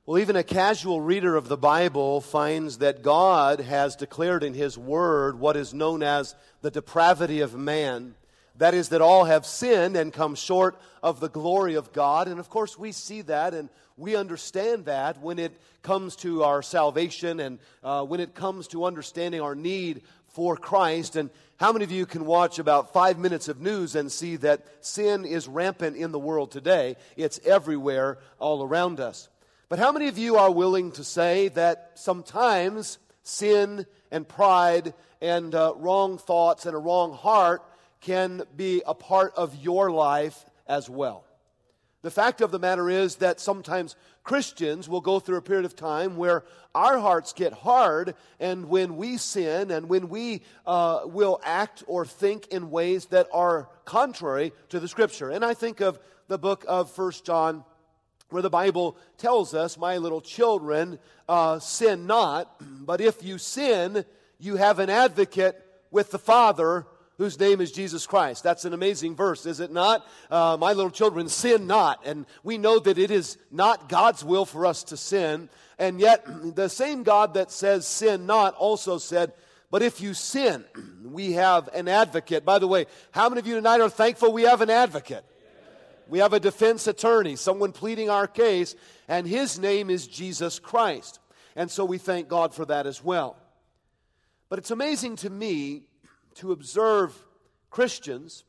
Well, even a casual reader of the Bible finds that God has declared in His Word what is known as the depravity of man. That is, that all have sinned and come short of the glory of God. And of course, we see that and we understand that when it comes to our salvation and when it comes to understanding our need for Christ. And how many of you can watch about 5 minutes of news and see that sin is rampant in the world today? It's everywhere, all around us. But how many of you are willing to say that sometimes sin and pride and wrong thoughts and a wrong heart can be a part of your life as well? The fact of the matter is that sometimes Christians will go through a period of time where our hearts get hard, and when we sin and when we will act or think in ways that are contrary to the Scripture. And I think of the book of 1 John, where the Bible tells us, "My little children, sin not, but if you sin, you have an advocate with the Father, whose name is Jesus Christ." That's an amazing verse, is it not? My little children, sin not. And we know that it is not God's will for us to sin. And yet, the same God that says sin not also said, "But if you sin, we have an advocate." By the way, how many of you tonight are thankful we have an advocate? We have a defense attorney, someone pleading our case, and his name is Jesus Christ. And so we thank God for that as well. But it's amazing to me to observe Christians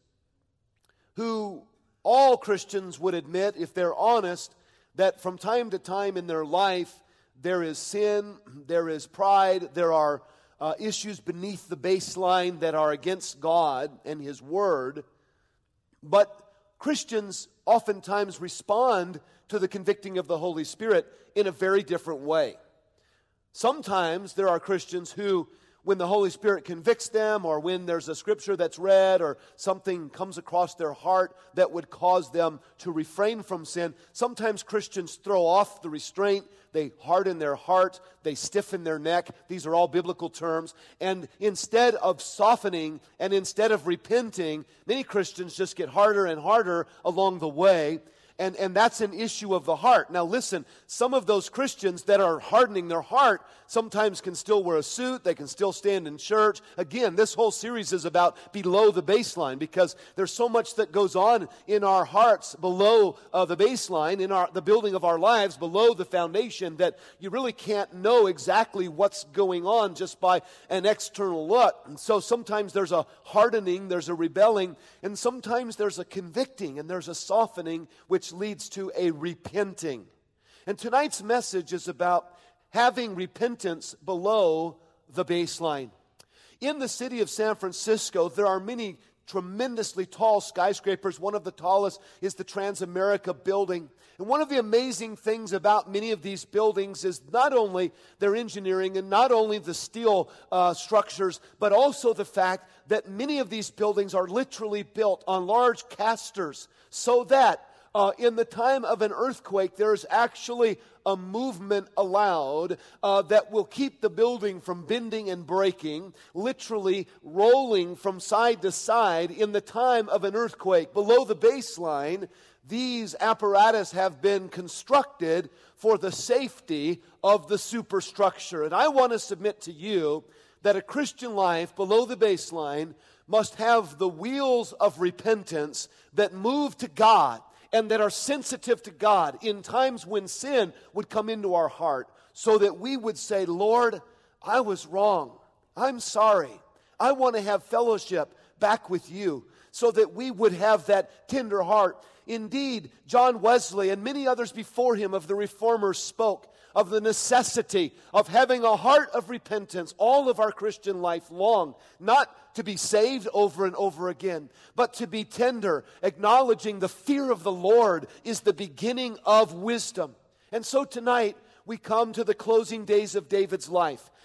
who, all Christians would admit, if they're honest, that from time to time in their life there is sin, there is pride, there are issues beneath the baseline that are against God and His Word. But Christians oftentimes respond to the convicting of the Holy Spirit in a very different way. Sometimes there are Christians who, when the Holy Spirit convicts them, or when there's a scripture that's read, or something comes across their heart that would cause them to refrain from sin, sometimes Christians throw off the restraint, they harden their heart, they stiffen their neck. These are all biblical terms. And instead of softening and instead of repenting, many Christians just get harder and harder along the way. And that's an issue of the heart. Now listen, some of those Christians that are hardening their heart sometimes can still wear a suit, they can still stand in church. Again, this whole series is about below the baseline, because there's so much that goes on in our hearts below the baseline, in the building of our lives, below the foundation, that you really can't know exactly what's going on just by an external look. And so sometimes there's a hardening, there's a rebelling, and sometimes there's a convicting and there's a softening, which leads to a repenting. And tonight's message is about having repentance below the baseline. In the city of San Francisco, there are many tremendously tall skyscrapers. One of the tallest is the Transamerica building. And one of the amazing things about many of these buildings is not only their engineering and not only the steel structures, but also the fact that many of these buildings are literally built on large casters, so that in the time of an earthquake, there's actually a movement allowed that will keep the building from bending and breaking, literally rolling from side to side in the time of an earthquake. Below the baseline, these apparatus have been constructed for the safety of the superstructure. And I want to submit to you that a Christian life below the baseline must have the wheels of repentance that move to God and that are sensitive to God in times when sin would come into our heart, so that we would say, "Lord, I was wrong. I'm sorry. I want to have fellowship back with you," so that we would have that tender heart. Indeed, John Wesley and many others before him of the Reformers spoke of the necessity of having a heart of repentance all of our Christian life long, not to be saved over and over again, but to be tender, acknowledging the fear of the Lord is the beginning of wisdom. And so tonight, we come to the closing days of David's life.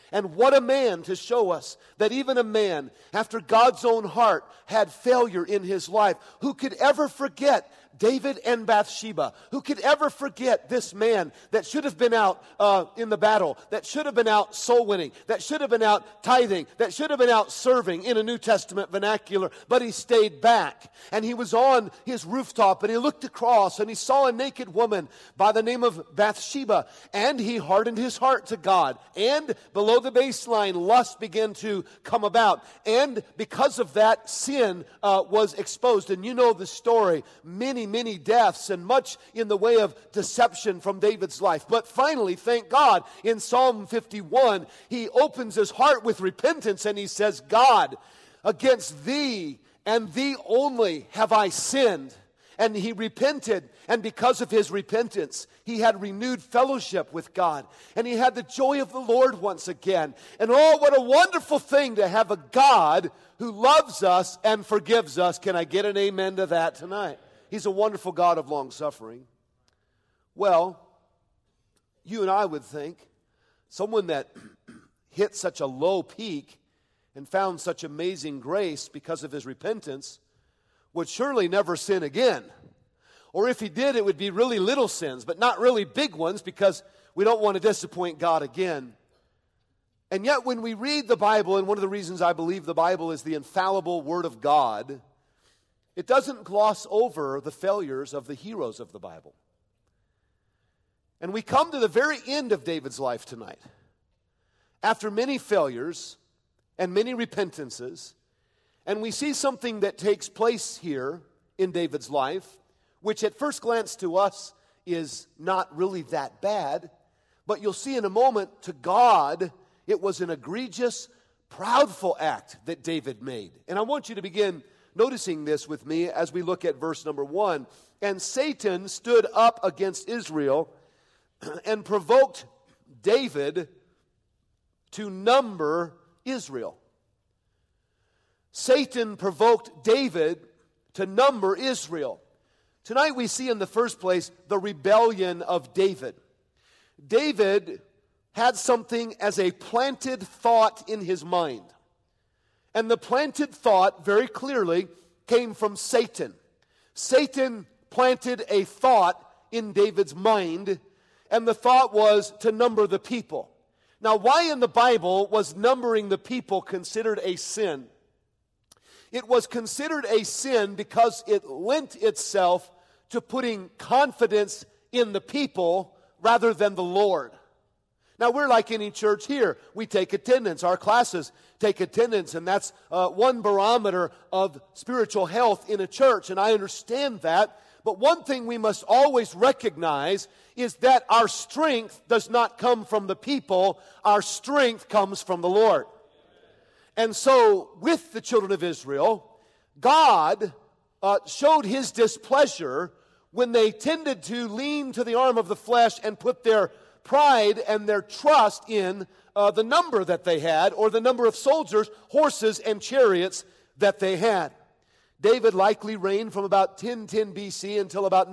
And what a man to show us that even a man after God's own heart had failure in his life. Who could ever forget David and Bathsheba? Who could ever forget this man that should have been out in the battle, that should have been out soul winning, that should have been out tithing, that should have been out serving in a New Testament vernacular, but he stayed back. And he was on his rooftop and he looked across and he saw a naked woman by the name of Bathsheba, and he hardened his heart to God. And below the baseline, lust began to come about. And because of that, sin was exposed. And you know the story. Many deaths and much in the way of deception from David's life. But finally, thank God, in Psalm 51, he opens his heart with repentance and he says, God, against thee and thee only have I sinned. And he repented, and because of his repentance, he had renewed fellowship with God. And he had the joy of the Lord once again. And oh, what a wonderful thing to have a God who loves us and forgives us. Can I get an amen to that tonight? He's a wonderful God of long suffering. Well, you and I would think someone that hit such a low peak and found such amazing grace because of his repentance would surely never sin again. Or if he did, it would be really little sins, but not really big ones, because we don't want to disappoint God again. And yet when we read the Bible, and one of the reasons I believe the Bible is the infallible Word of God, it doesn't gloss over the failures of the heroes of the Bible. And we come to the very end of David's life tonight. After many failures and many repentances, and we see something that takes place here in David's life, which at first glance to us is not really that bad, but you'll see in a moment, to God, it was an egregious, proudful act that David made. And I want you to begin noticing this with me as we look at verse number 1. And Satan stood up against Israel and provoked David to number Israel. Satan provoked David to number Israel. Tonight we see in the first place the rebellion of David. David had something as a planted thought in his mind. And the planted thought, very clearly, came from Satan. Satan planted a thought in David's mind, and the thought was to number the people. Now, why in the Bible was numbering the people considered a sin? It was considered a sin because it lent itself to putting confidence in the people rather than the Lord. Now, we're like any church here. We take attendance. Our classes take attendance, and that's one barometer of spiritual health in a church, and I understand that. But one thing we must always recognize is that our strength does not come from the people. Our strength comes from the Lord. And so, with the children of Israel, God showed his displeasure when they tended to lean to the arm of the flesh and put their pride and their trust in the number that they had, or the number of soldiers, horses, and chariots that they had. David likely reigned from about 1010 BC until about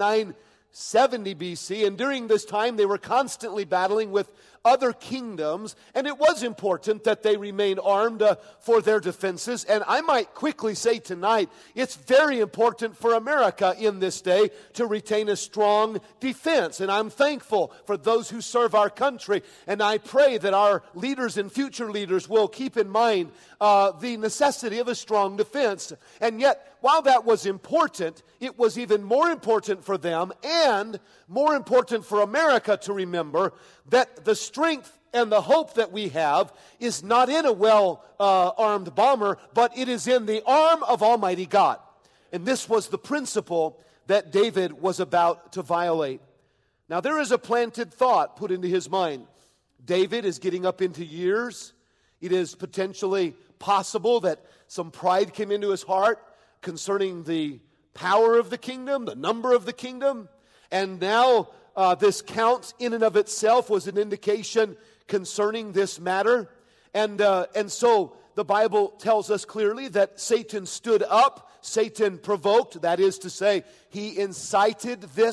970 BC, and during this time they were constantly battling with other kingdoms, and it was important that they remained armed for their defenses. And I might quickly say tonight, it's very important for America in this day to retain a strong defense. And I'm thankful for those who serve our country, and I pray that our leaders and future leaders will keep in mind the necessity of a strong defense. And yet, while that was important, it was even more important for them and more important for America to remember that the strength and the hope that we have is not in a well-armed bomber, but it is in the arm of Almighty God. And this was the principle that David was about to violate. Now, there is a planted thought put into his mind. David is getting up into years. It is potentially possible that some pride came into his heart concerning the power of the kingdom, the number of the kingdom. And now this count in and of itself was an indication concerning this matter. And so the Bible tells us clearly that Satan stood up, Satan provoked, that is to say, he incited this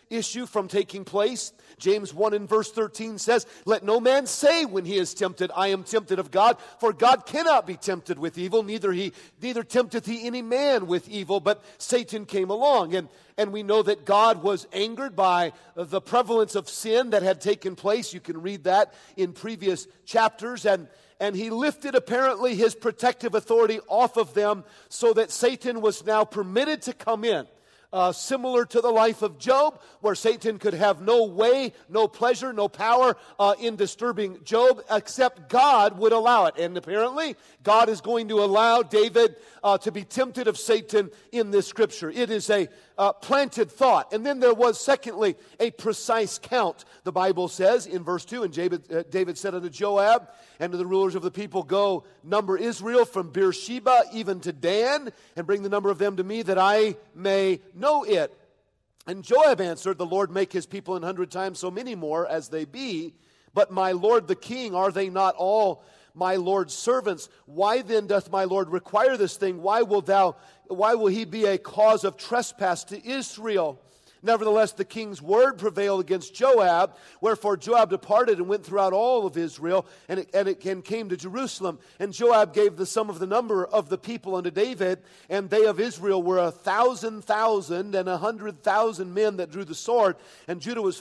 issue from taking place. James 1 and verse 13 says, "Let no man say when he is tempted, I am tempted of God, for God cannot be tempted with evil, neither tempteth he any man with evil, but Satan came along." And we know that God was angered by the prevalence of sin that had taken place. You can read that in previous chapters. And he lifted apparently his protective authority off of them so that Satan was now permitted to come in. Similar to the life of Job, where Satan could have no way, no pleasure, no power in disturbing Job, except God would allow it. And apparently, God is going to allow David to be tempted of Satan in this scripture. It is a planted thought. And then there was, secondly, a precise count. The Bible says in verse 2, "And David said unto Joab and to the rulers of the people, Go, number Israel from Beersheba even to Dan, and bring the number of them to me, that I may know it. And Joab answered, The Lord make his people 100 times so many more as they be. But my lord the king, are they not all my Lord's servants? Why then doth my Lord require this thing? Why will he be a cause of trespass to Israel? Nevertheless, the king's word prevailed against Joab. Wherefore Joab departed and went throughout all of Israel, and came to Jerusalem. And Joab gave the sum of the number of the people unto David, and they of Israel were 1,000,000 and 100,000 men that drew the sword. And Judah was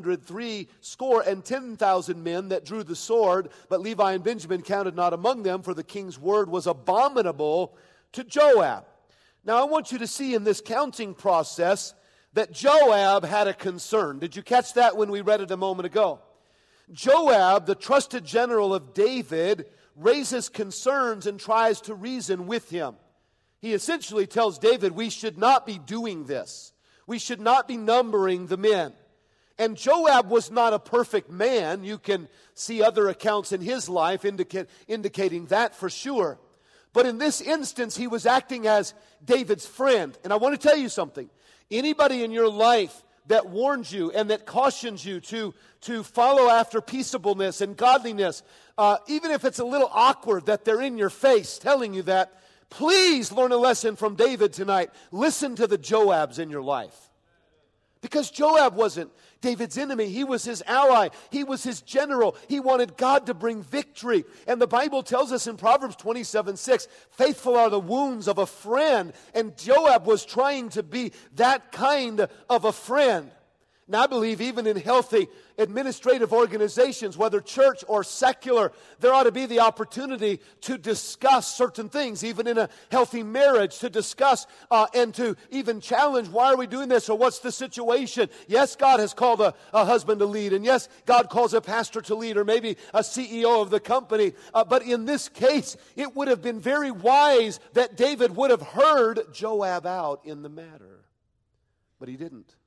460,010 men that drew the sword. But Levi and Benjamin counted not among them, for the king's word was abominable to Joab." Now I want you to see in this counting process that Joab had a concern. Did you catch that when we read it a moment ago? Joab, the trusted general of David, raises concerns and tries to reason with him. He essentially tells David, we should not be doing this. We should not be numbering the men. And Joab was not a perfect man. You can see other accounts in his life indicating that for sure. But in this instance, he was acting as David's friend. And I want to tell you something. Anybody in your life that warns you and that cautions you to follow after peaceableness and godliness, even if it's a little awkward that they're in your face telling you that, please learn a lesson from David tonight. Listen to the Joabs in your life. Because Joab wasn't David's enemy. He was his ally. He was his general. He wanted God to bring victory. And the Bible tells us in Proverbs 27:6, faithful are the wounds of a friend. And Joab was trying to be that kind of a friend. Now, I believe even in healthy administrative organizations, whether church or secular, there ought to be the opportunity to discuss certain things, even in a healthy marriage, to discuss and to even challenge, why are we doing this, or what's the situation? Yes, God has called a husband to lead, and yes, God calls a pastor to lead, or maybe a CEO of the company. But in this case, it would have been very wise that David would have heard Joab out in the matter. But he didn't.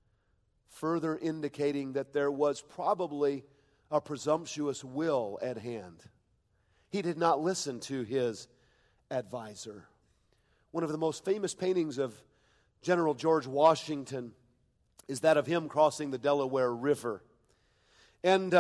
Further indicating that there was probably a presumptuous will at hand. He did not listen to his advisor. One of the most famous paintings of General George Washington is that of him crossing the Delaware River. And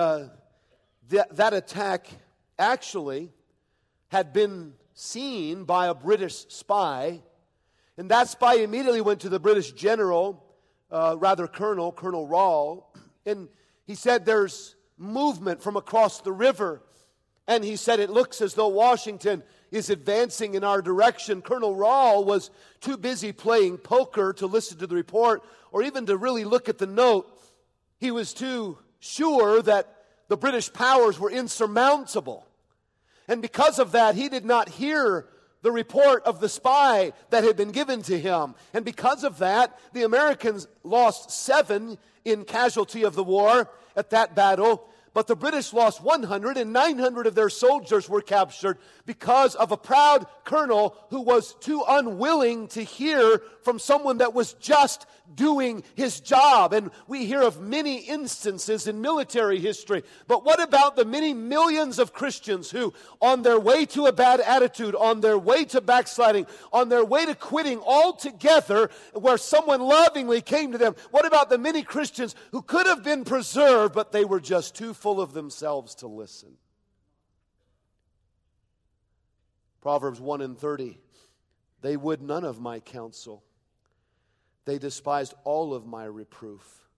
that attack actually had been seen by a British spy, and that spy immediately went to the British general, Colonel Rahl, and he said there's movement from across the river. And he said it looks as though Washington is advancing in our direction. Colonel Rahl was too busy playing poker to listen to the report or even to really look at the note. He was too sure that the British powers were insurmountable. And because of that, he did not hear the report of the spy that had been given to him. And because of that, the Americans lost 7 in casualty of the war at that battle. But the British lost 100, and 900 of their soldiers were captured because of a proud colonel who was too unwilling to hear from someone that was just doing his job. And we hear of many instances in military history. But what about the many millions of Christians who, on their way to a bad attitude, on their way to backsliding, on their way to quitting altogether, where someone lovingly came to them? What about the many Christians who could have been preserved, but they were just too full of themselves to listen? Proverbs 1:30, they would none of my counsel. They despised all of my reproof.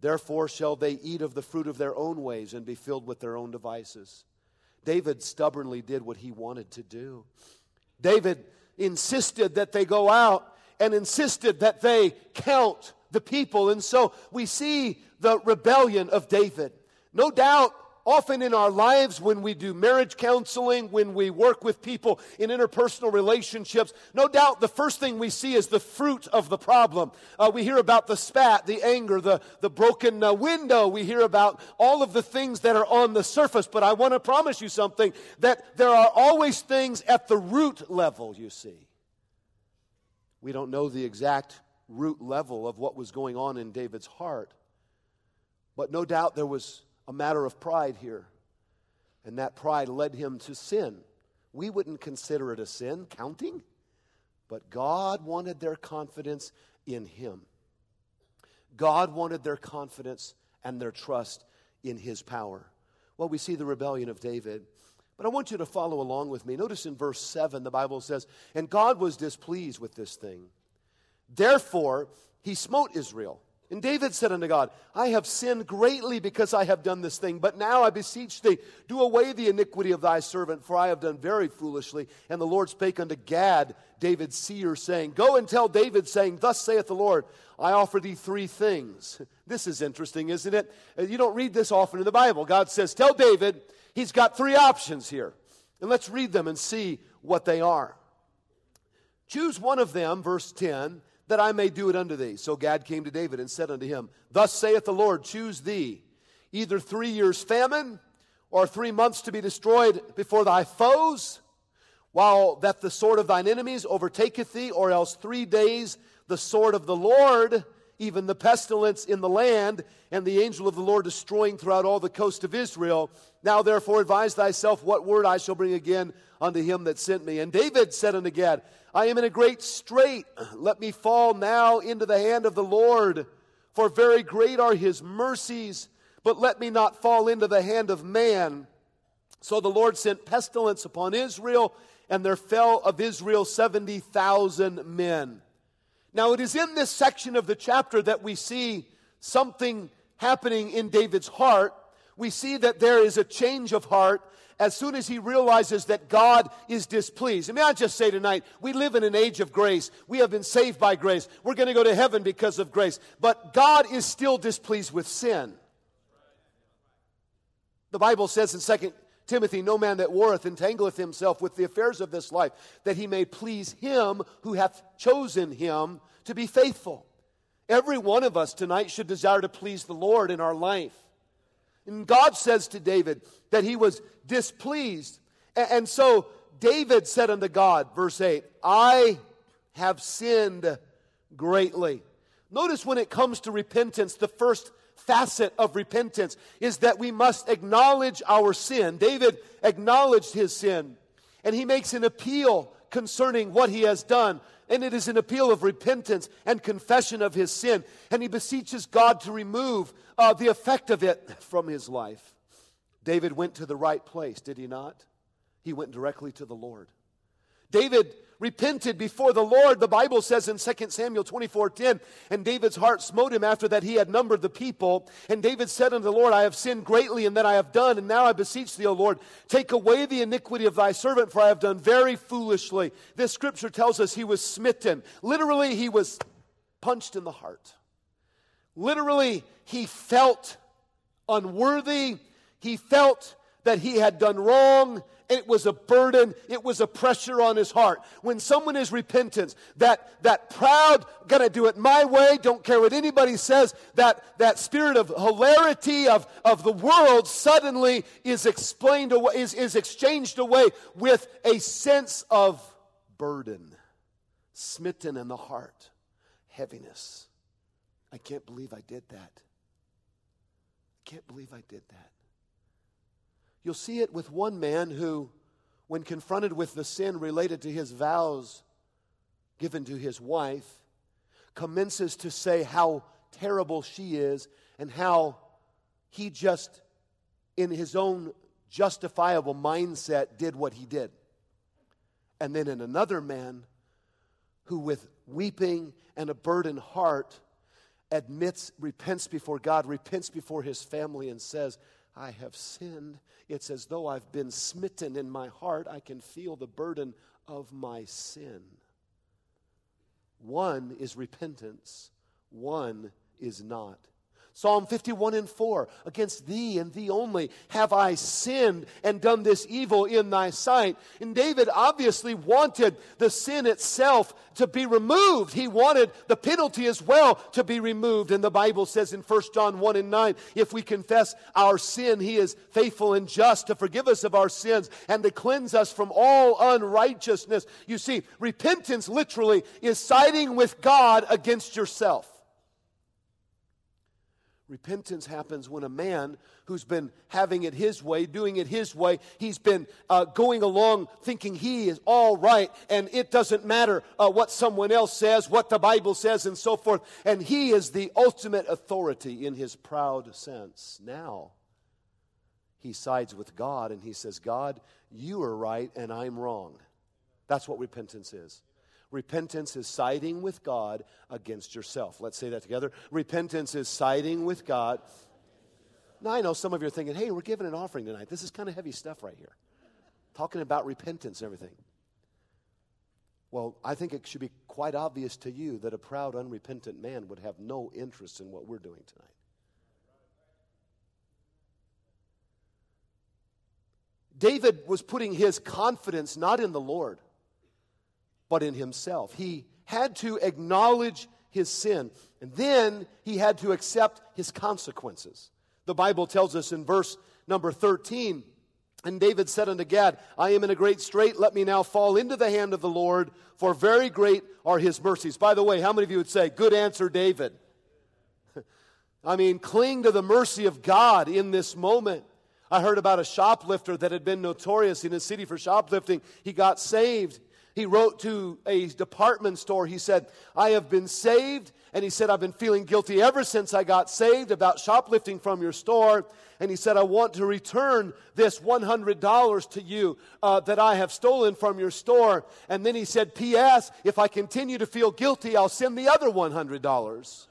Therefore shall they eat of the fruit of their own ways and be filled with their own devices. David stubbornly did what he wanted to do. David insisted that they go out and insisted that they count the people. And so we see the rebellion of David. No doubt, often in our lives when we do marriage counseling, when we work with people in interpersonal relationships, no doubt the first thing we see is the fruit of the problem. We hear about the spat, the anger, the broken window. We hear about all of the things that are on the surface. But I want to promise you something, that there are always things at the root level, you see. We don't know the exact root level of what was going on in David's heart. But no doubt there was a matter of pride here. And that pride led him to sin. We wouldn't consider it a sin, counting. But God wanted their confidence in him. God wanted their confidence and their trust in his power. Well, we see the rebellion of David. But I want you to follow along with me. Notice in verse 7, the Bible says, "And God was displeased with this thing. Therefore, he smote Israel. And David said unto God, I have sinned greatly because I have done this thing. But now I beseech thee, do away the iniquity of thy servant, for I have done very foolishly. And the Lord spake unto Gad, David's seer, saying, Go and tell David, saying, Thus saith the Lord, I offer thee 3 things. This is interesting, isn't it? You don't read this often in the Bible. God says, tell David, he's got 3 options here. And let's read them and see what they are. Choose one of them, verse 10, that I may do it unto thee. So Gad came to David and said unto him, Thus saith the Lord, choose thee either 3 years famine, or 3 months to be destroyed before thy foes, while that the sword of thine enemies overtaketh thee, or else 3 days the sword of the Lord, even the pestilence in the land, and the angel of the Lord destroying throughout all the coast of Israel. Now therefore advise thyself what word I shall bring again unto him that sent me. And David said unto Gad, I am in a great strait. Let me fall now into the hand of the Lord, for very great are his mercies, but let me not fall into the hand of man. So the Lord sent pestilence upon Israel, and there fell of Israel 70,000 men. Now it is in this section of the chapter that we see something happening in David's heart. We see that there is a change of heart as soon as he realizes that God is displeased. And may I just say tonight, we live in an age of grace. We have been saved by grace. We're going to go to heaven because of grace. But God is still displeased with sin. The Bible says in 2 Timothy, no man that warreth entangleth himself with the affairs of this life, that he may please him who hath chosen him to be faithful. Every one of us tonight should desire to please the Lord in our life. And God says to David that he was displeased. And so David said unto God, verse 8, I have sinned greatly. Notice when it comes to repentance, the first facet of repentance is that we must acknowledge our sin. David acknowledged his sin, and he makes an appeal concerning what he has done. And it is an appeal of repentance and confession of his sin. And he beseeches God to remove the effect of it from his life. David went to the right place, did he not? He went directly to the Lord. David repented before the Lord. The Bible says in 2 Samuel 24:10, and David's heart smote him after that he had numbered the people. And David said unto the Lord, I have sinned greatly in that I have done, and now I beseech thee, O Lord, take away the iniquity of thy servant, for I have done very foolishly. This scripture tells us he was smitten. Literally, he was punched in the heart. Literally, he felt unworthy. He felt that he had done wrong. It was a burden. It was a pressure on his heart. When someone is repentant, that proud, gonna do it my way, don't care what anybody says, that spirit of hilarity of the world suddenly is explained away, is exchanged away with a sense of burden, smitten in the heart, heaviness. I can't believe I did that. I can't believe I did that. You'll see it with one man who, when confronted with the sin related to his vows given to his wife, commences to say how terrible she is and how he just, in his own justifiable mindset, did what he did. And then in another man who, with weeping and a burdened heart, repents before God, repents before his family, and says, I have sinned, it's as though I've been smitten in my heart. I can feel the burden of my sin. One is repentance, one is not. Psalm 51:4, against thee and thee only have I sinned and done this evil in thy sight. And David obviously wanted the sin itself to be removed. He wanted the penalty as well to be removed. And the Bible says in 1 John 1:9, if we confess our sin, he is faithful and just to forgive us of our sins and to cleanse us from all unrighteousness. You see, repentance literally is siding with God against yourself. Repentance happens when a man who's been having it his way, doing it his way, he's been going along thinking he is all right, and it doesn't matter what someone else says, what the Bible says, and so forth. And he is the ultimate authority in his proud sense. Now, he sides with God, and he says, God, you are right, and I'm wrong. That's what repentance is. Repentance is siding with God against yourself. Let's say that together. Repentance is siding with God. Now, I know some of you are thinking, hey, we're giving an offering tonight. This is kind of heavy stuff right here. Talking about repentance and everything. Well, I think it should be quite obvious to you that a proud, unrepentant man would have no interest in what we're doing tonight. David was putting his confidence not in the Lord, but in himself. He had to acknowledge his sin, and then he had to accept his consequences. The Bible tells us in verse number 13, and David said unto Gad, I am in a great strait, let me now fall into the hand of the Lord, for very great are his mercies. By the way, how many of you would say, good answer, David? I mean, cling to the mercy of God in this moment. I heard about a shoplifter that had been notorious in his city for shoplifting. He got saved. He wrote to a department store. He said, I have been saved. And he said, I've been feeling guilty ever since I got saved about shoplifting from your store. And he said, I want to return this $100 to you that I have stolen from your store. And then he said, P.S., if I continue to feel guilty, I'll send the other $100.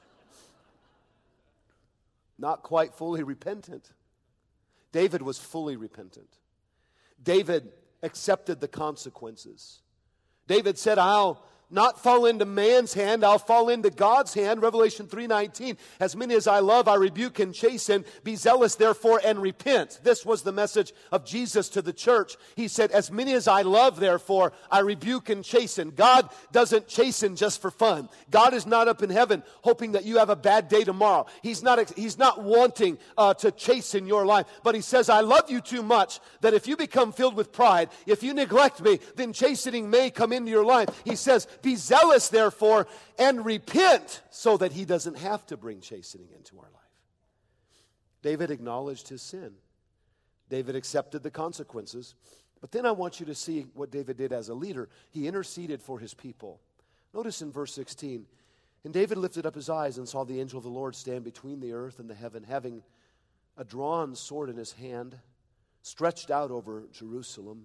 Not quite fully repentant. David was fully repentant. David accepted the consequences. David said, I'll not fall into man's hand, I'll fall into God's hand. Revelation 3:19, as many as I love, I rebuke and chasten. Be zealous, therefore, and repent. This was the message of Jesus to the church. He said, as many as I love, therefore, I rebuke and chasten. God doesn't chasten just for fun. God is not up in heaven hoping that you have a bad day tomorrow. He's not wanting to chasten your life. But he says, I love you too much that if you become filled with pride, if you neglect me, then chastening may come into your life. He says, be zealous, therefore, and repent so that he doesn't have to bring chastening into our life. David acknowledged his sin. David accepted the consequences. But then I want you to see what David did as a leader. He interceded for his people. Notice in verse 16, and David lifted up his eyes and saw the angel of the Lord stand between the earth and the heaven, having a drawn sword in his hand, stretched out over Jerusalem.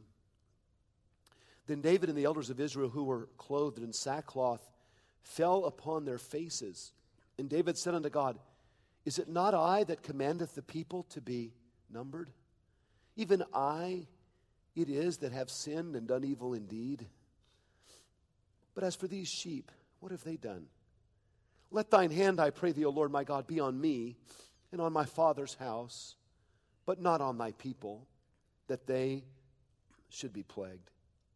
Then David and the elders of Israel, who were clothed in sackcloth, fell upon their faces. And David said unto God, is it not I that commandeth the people to be numbered? Even I it is that have sinned and done evil indeed. But as for these sheep, what have they done? Let thine hand, I pray thee, O Lord my God, be on me and on my father's house, but not on thy people, that they should be plagued.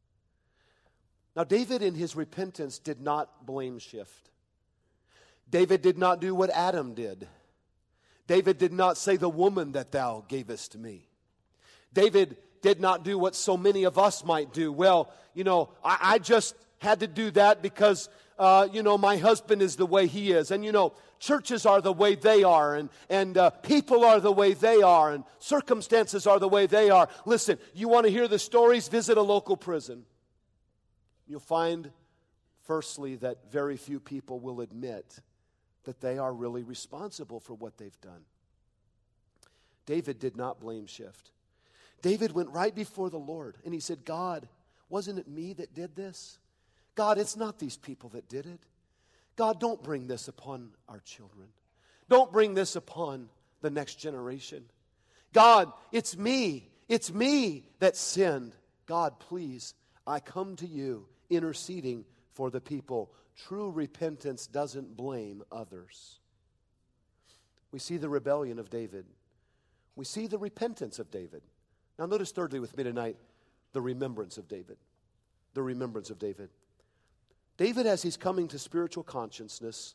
Now, David in his repentance did not blame shift. David did not do what Adam did. David did not say, the woman that thou gavest me. David did not do what so many of us might do. Well, I just had to do that because, my husband is the way he is. And, churches are the way they are. And people are the way they are. And circumstances are the way they are. Listen, you want to hear the stories? Visit a local prison. You'll find, firstly, that very few people will admit that they are really responsible for what they've done. David did not blame shift. David went right before the Lord and he said, God, wasn't it me that did this? God, it's not these people that did it. God, don't bring this upon our children. Don't bring this upon the next generation. God, it's me that sinned. God, please, I come to you interceding for the people. True repentance doesn't blame others. We see the rebellion of David. We see the repentance of David. Now notice thirdly with me tonight, the remembrance of David. The remembrance of David. David, as he's coming to spiritual consciousness,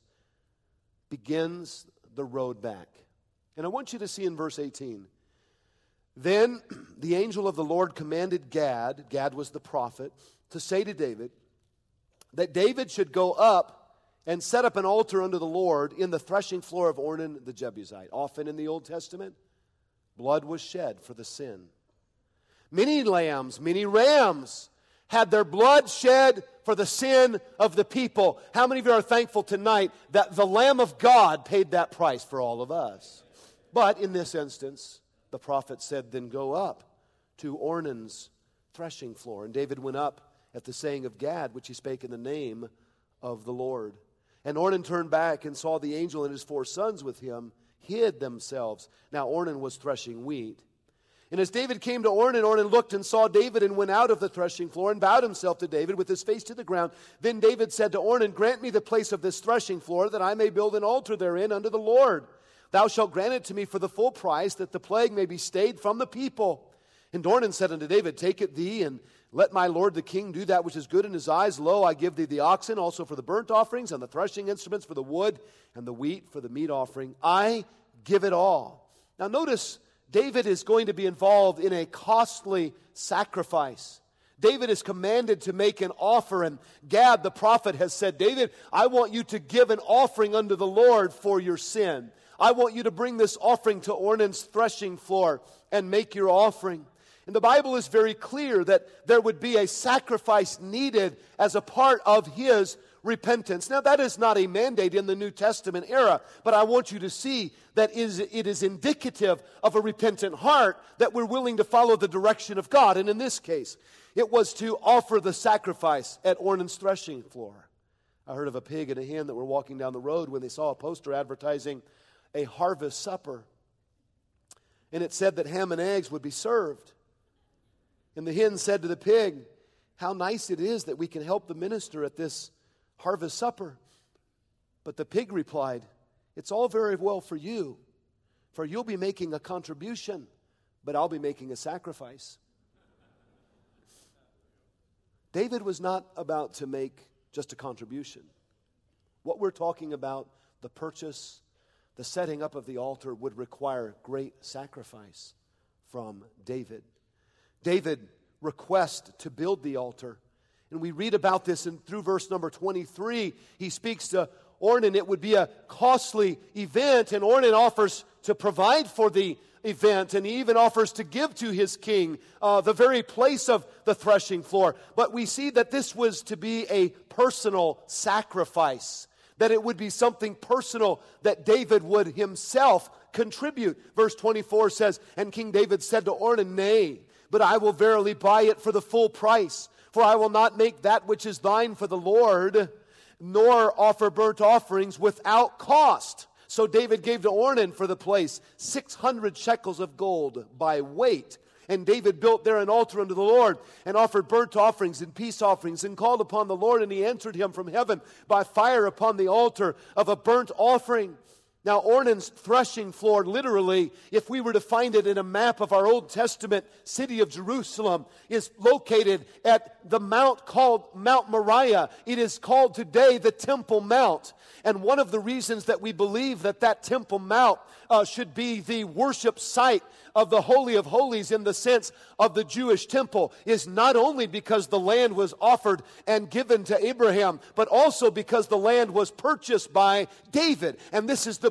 begins the road back. And I want you to see in verse 18. Then the angel of the Lord commanded Gad was the prophet, to say to David that David should go up and set up an altar unto the Lord in the threshing floor of Ornan the Jebusite. Often in the Old Testament, blood was shed for the sin. Many lambs, many rams had their blood shed for the sin of the people. How many of you are thankful tonight that the Lamb of God paid that price for all of us? But in this instance, the prophet said, then go up to Ornan's threshing floor. And David went up at the saying of Gad, which he spake in the name of the Lord. And Ornan turned back and saw the angel and his 4 sons with him hid themselves. Now Ornan was threshing wheat. And as David came to Ornan, Ornan looked and saw David and went out of the threshing floor and bowed himself to David with his face to the ground. Then David said to Ornan, grant me the place of this threshing floor, that I may build an altar therein unto the Lord. Thou shalt grant it to me for the full price, that the plague may be stayed from the people. And Ornan said unto David, take it thee, and let my lord the king do that which is good in his eyes. Lo, I give thee the oxen also for the burnt offerings, and the threshing instruments for the wood, and the wheat for the meat offering. I give it all. Now notice, David is going to be involved in a costly sacrifice. David is commanded to make an offer, and Gad the prophet has said, David, I want you to give an offering unto the Lord for your sin. I want you to bring this offering to Ornan's threshing floor and make your offering. And the Bible is very clear that there would be a sacrifice needed as a part of his repentance. Now, that is not a mandate in the New Testament era, but I want you to see that it is indicative of a repentant heart that we're willing to follow the direction of God. And in this case, it was to offer the sacrifice at Ornan's threshing floor. I heard of a pig and a hen that were walking down the road when they saw a poster advertising a harvest supper. And it said that ham and eggs would be served. And the hen said to the pig, how nice it is that we can help the minister at this harvest supper. But the pig replied, it's all very well for you, for you'll be making a contribution, but I'll be making a sacrifice. David was not about to make just a contribution. What we're talking about, the purchase, the setting up of the altar, would require great sacrifice from David. David requests to build the altar. And we read about this through verse number 23. He speaks to Ornan. It would be a costly event, and Ornan offers to provide for the event, and he even offers to give to his king the very place of the threshing floor. But we see that this was to be a personal sacrifice, that it would be something personal that David would himself contribute. Verse 24 says, and King David said to Ornan, nay, but I will verily buy it for the full price. For I will not make that which is thine for the Lord, nor offer burnt offerings without cost. So David gave to Ornan for the place 600 shekels of gold by weight. And David built there an altar unto the Lord, and offered burnt offerings and peace offerings, and called upon the Lord, and he answered him from heaven by fire upon the altar of a burnt offering. Now, Ornan's threshing floor, literally, if we were to find it in a map of our Old Testament city of Jerusalem, is located at the mount called Mount Moriah. It is called today the Temple Mount. And one of the reasons that we believe that Temple Mount should be the worship site of the Holy of Holies in the sense of the Jewish temple is not only because the land was offered and given to Abraham, but also because the land was purchased by David. And this is the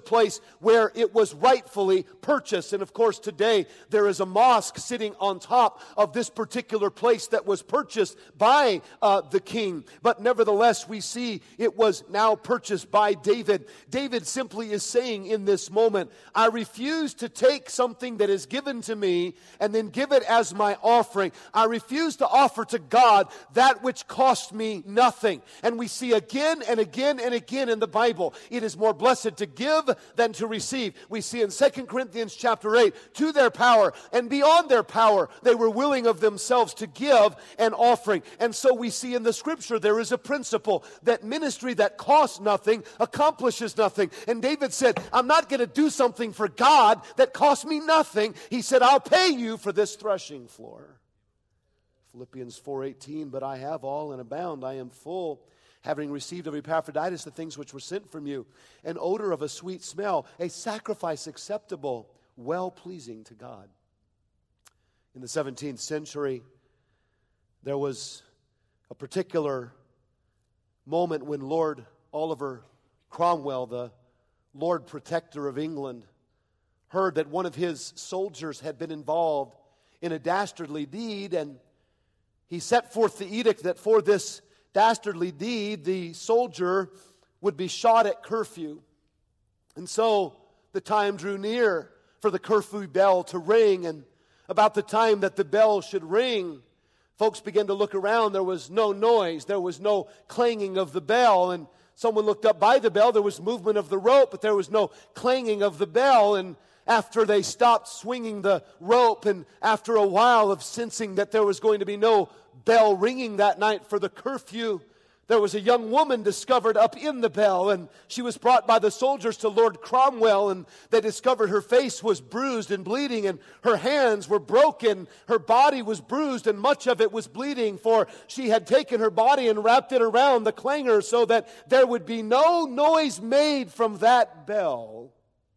place where it was rightfully purchased. And of course, today there is a mosque sitting on top of this particular place that was purchased by the king. But nevertheless, we see it was now purchased by David. David simply is saying in this moment, I refuse to take something that is given to me and then give it as my offering. I refuse to offer to God that which cost me nothing. And we see again and again and again in the Bible, it is more blessed to give than to receive. We see in 2 Corinthians chapter 8, to their power and beyond their power, they were willing of themselves to give an offering. And so we see in the scripture there is a principle that ministry that costs nothing accomplishes nothing. And David said, I'm not going to do something for God that costs me nothing. He said, I'll pay you for this threshing floor. Philippians 4:18, but I have all and abound. I am full, having received of Epaphroditus the things which were sent from you, an odor of a sweet smell, a sacrifice acceptable, well-pleasing to God. In the 17th century, there was a particular moment when Lord Oliver Cromwell, the Lord Protector of England, heard that one of his soldiers had been involved in a dastardly deed, and he set forth the edict that for this dastardly deed, the soldier would be shot at curfew. And so the time drew near for the curfew bell to ring, and about the time that the bell should ring, folks began to look around. There was no noise. There was no clanging of the bell. And someone looked up by the bell. There was movement of the rope, but there was no clanging of the bell. And after they stopped swinging the rope, and after a while of sensing that there was going to be no bell ringing that night for the curfew, there was a young woman discovered up in the bell, and she was brought by the soldiers to Lord Cromwell, and they discovered her face was bruised and bleeding, and her hands were broken, her body was bruised, and much of it was bleeding, for she had taken her body and wrapped it around the clanger so that there would be no noise made from that bell.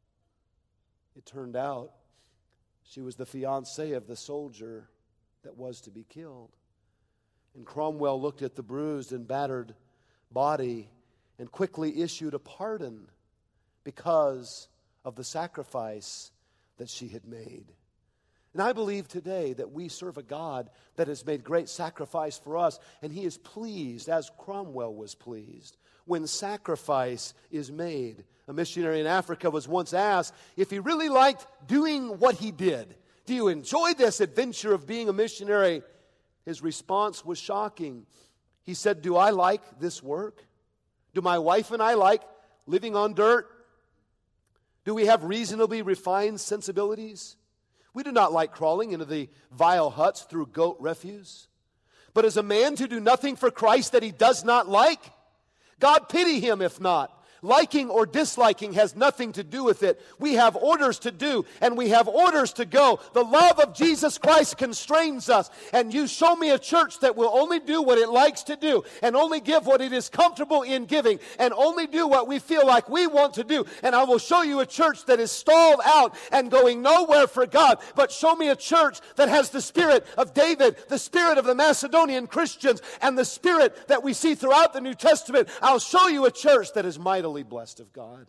It turned out she was the fiancée of the soldier that was to be killed. And Cromwell looked at the bruised and battered body and quickly issued a pardon because of the sacrifice that she had made. And I believe today that we serve a God that has made great sacrifice for us, and He is pleased, as Cromwell was pleased, when sacrifice is made. A missionary in Africa was once asked if he really liked doing what he did. Do you enjoy this adventure of being a missionary? His response was shocking. He said, do I like this work? Do my wife and I like living on dirt? Do we have reasonably refined sensibilities? We do not like crawling into the vile huts through goat refuse. But is a man to do nothing for Christ that he does not like? God pity him if not. Liking or disliking has nothing to do with it. We have orders to do, and we have orders to go. The love of Jesus Christ constrains us. And you show me a church that will only do what it likes to do, and only give what it is comfortable in giving, and only do what we feel like we want to do. And I will show you a church that is stalled out and going nowhere for God. But show me a church that has the spirit of David, the spirit of the Macedonian Christians, and the spirit that we see throughout the New Testament. I'll show you a church that is mightily blessed of God.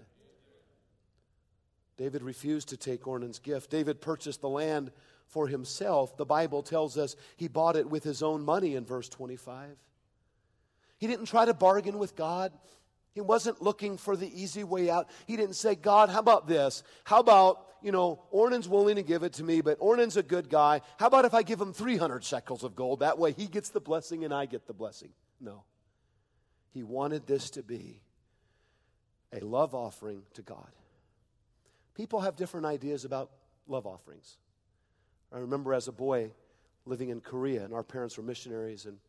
David refused to take Ornan's gift. David purchased the land for himself. The Bible tells us he bought it with his own money in verse 25. He didn't try to bargain with God. He wasn't looking for the easy way out. He didn't say, God, how about this? How about, Ornan's willing to give it to me, but Ornan's a good guy. How about if I give him 300 shekels of gold? That way he gets the blessing and I get the blessing. No. He wanted this to be a love offering to God. People have different ideas about love offerings. I remember as a boy living in Korea, and our parents were missionaries, and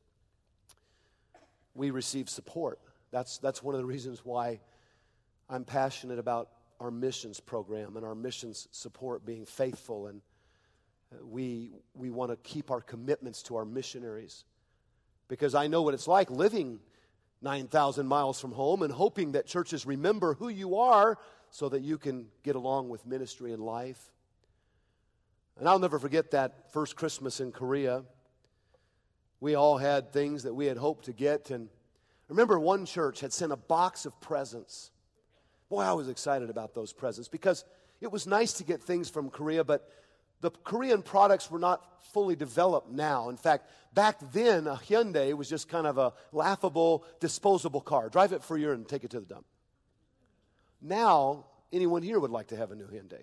we received support. That's one of the reasons why I'm passionate about our missions program and our missions support, being faithful, and we want to keep our commitments to our missionaries, because I know what it's like living 9,000 miles from home and hoping that churches remember who you are so that you can get along with ministry and life. And I'll never forget that first Christmas in Korea. We all had things that we had hoped to get, and I remember one church had sent a box of presents Boy, I was excited about those presents because it was nice to get things from Korea, but the Korean products were not fully developed now. In fact, back then, a Hyundai was just kind of a laughable, disposable car. Drive it for a year and take it to the dump. Now, anyone here would like to have a new Hyundai.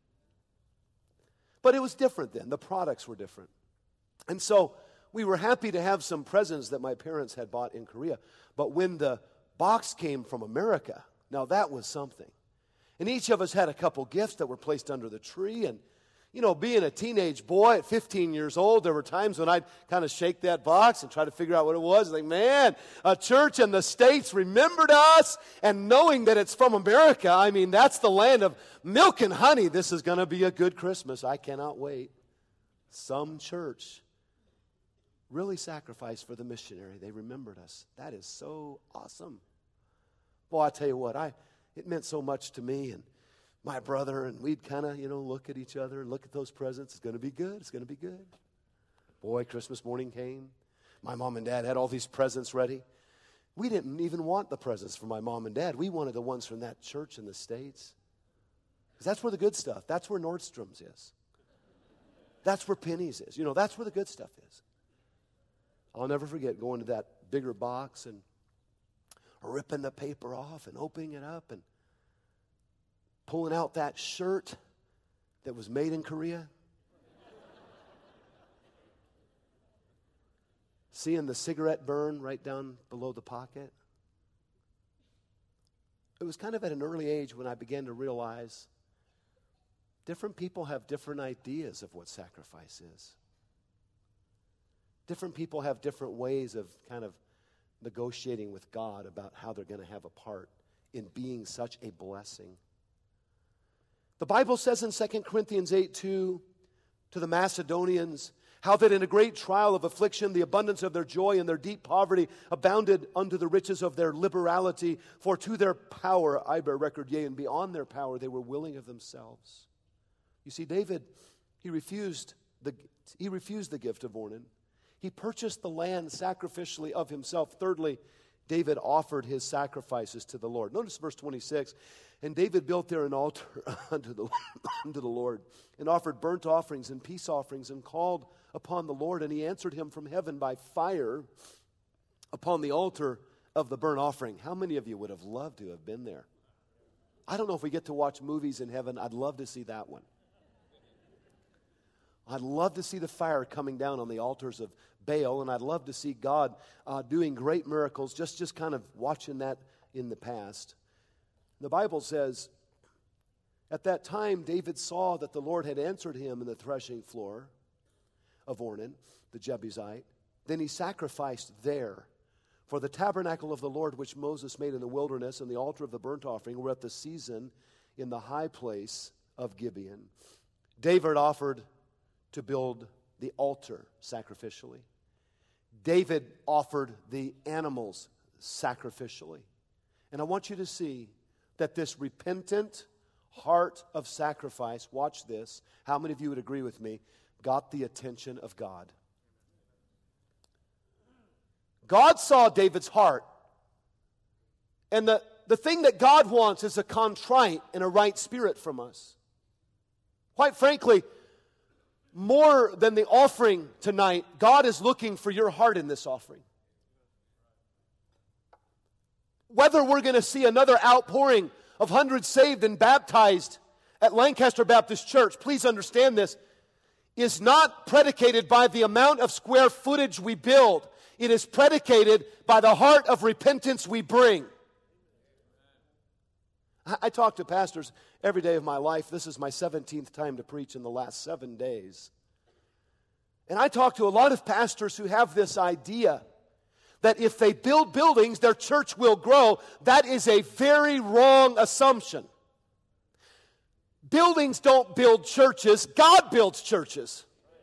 But it was different then. The products were different. And so we were happy to have some presents that my parents had bought in Korea. But when the box came from America, now that was something. And each of us had a couple gifts that were placed under the tree. And, you know, being a teenage boy at 15 years old, there were times when I'd kind of shake that box and try to figure out what it was. Like, man, a church in the States remembered us. And knowing that it's from America, I mean, that's the land of milk and honey. This is going to be a good Christmas. I cannot wait. Some church really sacrificed for the missionary. They remembered us. That is so awesome. Boy, I tell you what, it meant so much to me and my brother, and we'd kind of, look at each other and look at those presents. It's going to be good. It's going to be good. Boy, Christmas morning came. My mom and dad had all these presents ready. We didn't even want the presents from my mom and dad. We wanted the ones from that church in the States. Because that's where the good stuff, that's where Nordstrom's is. That's where Penny's is. That's where the good stuff is. I'll never forget going to that bigger box and ripping the paper off and opening it up and pulling out that shirt that was made in Korea. Seeing the cigarette burn right down below the pocket. It was kind of at an early age when I began to realize different people have different ideas of what sacrifice is. Different people have different ways of kind of negotiating with God about how they're going to have a part in being such a blessing. The Bible says in 2 Corinthians 8:2 to the Macedonians, how that in a great trial of affliction, the abundance of their joy and their deep poverty abounded unto the riches of their liberality. For to their power I bear record, yea, and beyond their power they were willing of themselves. You see, David, he refused the gift of Ornan. He purchased the land sacrificially of himself. Thirdly, David offered his sacrifices to the Lord. Notice verse 26. And David built there an altar unto the Lord, and offered burnt offerings and peace offerings, and called upon the Lord, and he answered him from heaven by fire upon the altar of the burnt offering. How many of you would have loved to have been there? I don't know if we get to watch movies in heaven. I'd love to see that one. I'd love to see the fire coming down on the altars of Baal, and I'd love to see God doing great miracles, just kind of watching that in the past. The Bible says, at that time David saw that the Lord had answered him in the threshing floor of Ornan, the Jebusite. Then he sacrificed there. For the tabernacle of the Lord which Moses made in the wilderness and the altar of the burnt offering were at the season in the high place of Gibeon. David offered to build the altar sacrificially. David offered the animals sacrificially. And I want you to see that this repentant heart of sacrifice, watch this, how many of you would agree with me, got the attention of God. God saw David's heart. And the thing that God wants is a contrite and a right spirit from us. Quite frankly, more than the offering tonight, God is looking for your heart in this offering. Whether we're going to see another outpouring of hundreds saved and baptized at Lancaster Baptist Church, please understand this, is not predicated by the amount of square footage we build. It is predicated by the heart of repentance we bring. I talk to pastors every day of my life. This is my 17th time to preach in the last 7 days. And I talk to a lot of pastors who have this idea that if they build buildings, their church will grow. That is a very wrong assumption. Buildings don't build churches. God builds churches.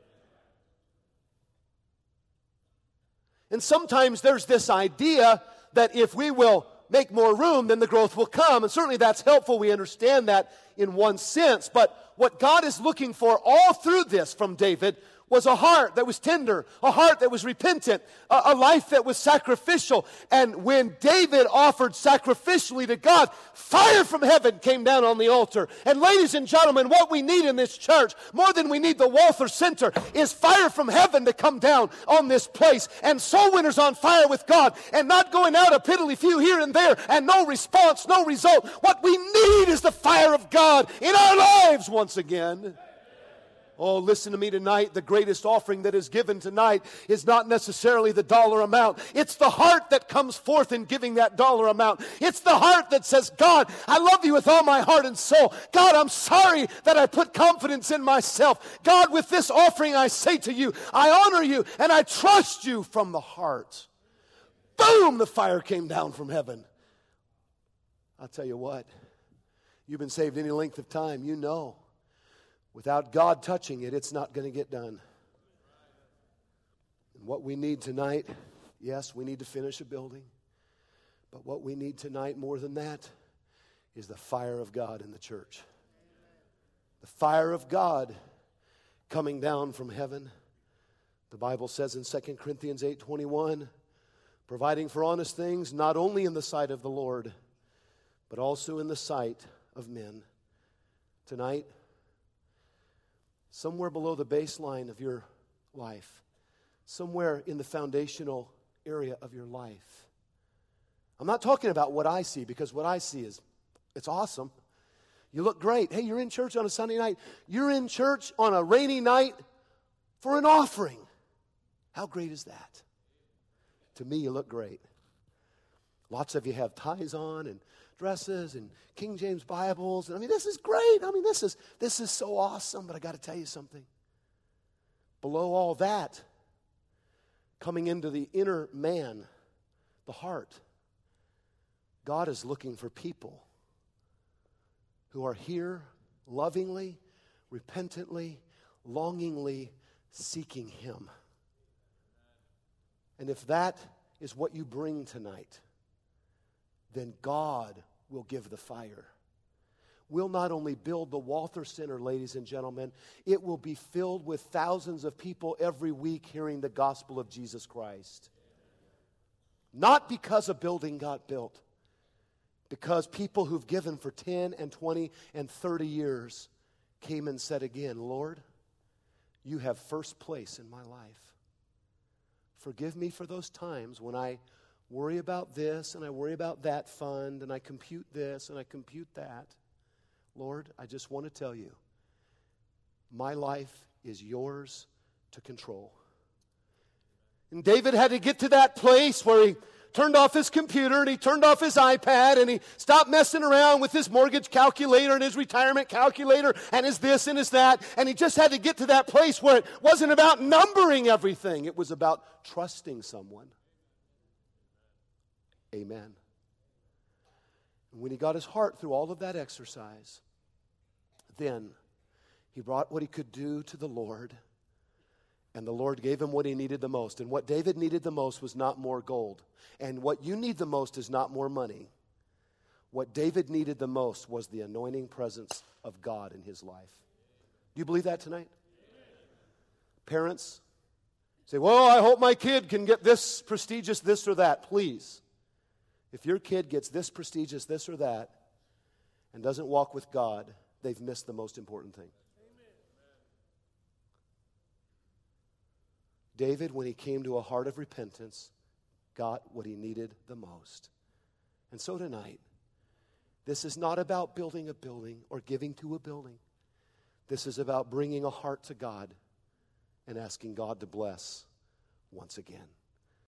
And sometimes there's this idea that if we will make more room, then the growth will come. And certainly that's helpful. We understand that in one sense. But what God is looking for all through this from David was a heart that was tender, a heart that was repentant, a life that was sacrificial. And when David offered sacrificially to God, fire from heaven came down on the altar. And ladies and gentlemen, what we need in this church, more than we need the Walther Center, is fire from heaven to come down on this place. And soul winners on fire with God, and not going out a piddly few here and there, and no response, no result. What we need is the fire of God in our lives once again. Oh, listen to me tonight. The greatest offering that is given tonight is not necessarily the dollar amount. It's the heart that comes forth in giving that dollar amount. It's the heart that says, God, I love you with all my heart and soul. God, I'm sorry that I put confidence in myself. God, with this offering I say to you, I honor you and I trust you from the heart. Boom, the fire came down from heaven. I'll tell you what, you've been saved any length of time, you know. Without God touching it, it's not going to get done. And what we need tonight, yes, we need to finish a building. But what we need tonight more than that is the fire of God in the church. The fire of God coming down from heaven. The Bible says in 2 Corinthians 8:21, providing for honest things, not only in the sight of the Lord, but also in the sight of men. Tonight, somewhere below the baseline of your life, somewhere in the foundational area of your life. I'm not talking about what I see, because what I see is, it's awesome. You look great. Hey, you're in church on a Sunday night. You're in church on a rainy night for an offering. How great is that? To me, you look great. Lots of you have ties on and dresses and King James Bibles. And I mean, this is great. I mean, this is so awesome. But I got to tell you something. Below all that, coming into the inner man, the heart, God is looking for people who are here lovingly, repentantly, longingly seeking Him. And if that is what you bring tonight, then God will give the fire. We'll not only build the Walther Center, ladies and gentlemen, it will be filled with thousands of people every week hearing the gospel of Jesus Christ. Not because a building got built, because people who've given for 10 and 20 and 30 years came and said again, Lord, you have first place in my life. Forgive me for those times when I worry about this and I worry about that fund and I compute this and I compute that. Lord, I just want to tell you, my life is yours to control. And David had to get to that place where he turned off his computer and he turned off his iPad and he stopped messing around with his mortgage calculator and his retirement calculator and his this and his that. And he just had to get to that place where it wasn't about numbering everything. It was about trusting someone. Amen. And when he got his heart through all of that exercise, then he brought what he could do to the Lord, and the Lord gave him what he needed the most. And what David needed the most was not more gold. And what you need the most is not more money. What David needed the most was the anointing presence of God in his life. Do you believe that tonight? Parents say, well, I hope my kid can get this prestigious this or that. Please. If your kid gets this prestigious, this or that, and doesn't walk with God, they've missed the most important thing. David, when he came to a heart of repentance, got what he needed the most. And so tonight, this is not about building a building or giving to a building. This is about bringing a heart to God and asking God to bless once again.